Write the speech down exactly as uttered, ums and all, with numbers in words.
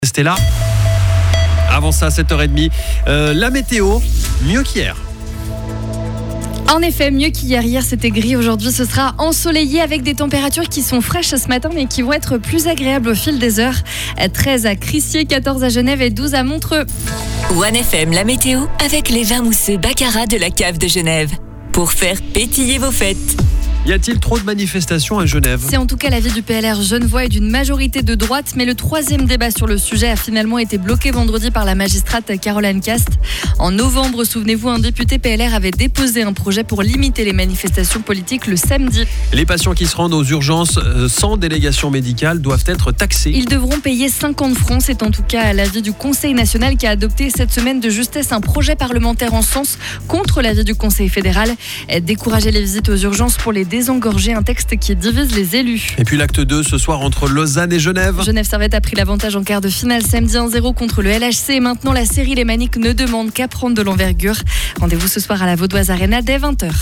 Restez là. Avant ça, sept heures trente, euh, la météo, mieux qu'hier. En effet, mieux qu'hier. Hier, c'était gris. Aujourd'hui, ce sera ensoleillé avec des températures qui sont fraîches ce matin, mais qui vont être plus agréables au fil des heures. treize à Crissier, quatorze à Genève et douze à Montreux. One F M, la météo, avec les vins mousseux Baccarat de la cave de Genève. Pour faire pétiller vos fêtes. Y a-t-il trop de manifestations à Genève ? C'est en tout cas l'avis du P L R genevois et d'une majorité de droite, mais le troisième débat sur le sujet a finalement été bloqué vendredi par la magistrate Caroline Cast. En novembre, souvenez-vous, un député P L R avait déposé un projet pour limiter les manifestations politiques le samedi. Les patients qui se rendent aux urgences sans délégation médicale doivent être taxés. Ils devront payer cinquante francs. C'est en tout cas l'avis du Conseil national qui a adopté cette semaine de justesse un projet parlementaire en sens contre l'avis du Conseil fédéral. Décourager les visites aux urgences pour les désengorger, un texte qui divise les élus. Et puis l'acte deux ce soir entre Lausanne et Genève. Genève Servette a pris l'avantage en quart de finale samedi un zéro contre le L H C. Et maintenant la série Les Maniques ne demande qu'à prendre de l'envergure. Rendez-vous ce soir à la Vaudoise Arena dès vingt heures.